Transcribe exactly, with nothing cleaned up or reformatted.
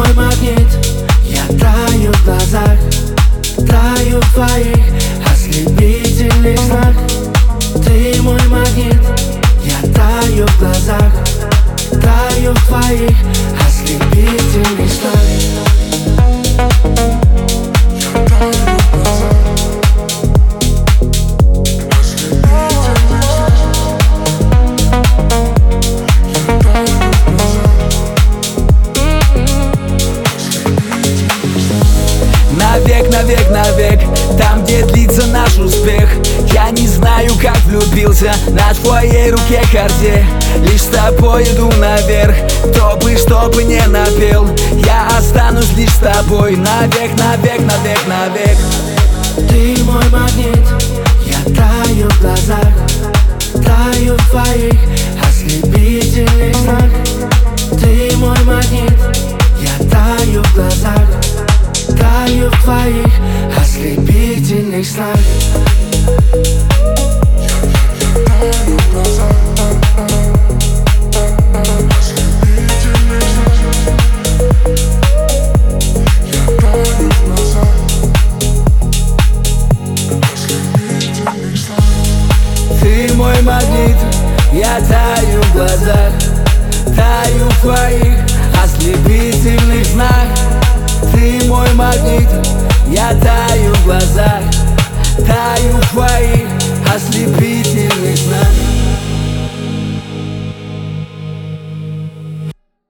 мой магнит, я таю в глазах, таю в твоих ослепительных снах. Ты мой магнит, я таю в глазах, таю в твоих ослепительных снах. Навек, навек, навек, там, где длится наш успех. Я не знаю, как влюбился на твоей руке карте. Лишь с тобой иду наверх, кто бы, что бы не напел. Я останусь лишь с тобой, навек, навек, навек, навек. Ты мой магнит, я таю в глазах, таю в твоих ослепительных снах. Ты мой магнит, я таю в глазах, таю в твоих ослепительных снах. Ты мой магнит, я таю в глазах, таю в твоих ослепительных снах. Ты мой магнит, я таю в глазах, таю в твоих ослепительных снах.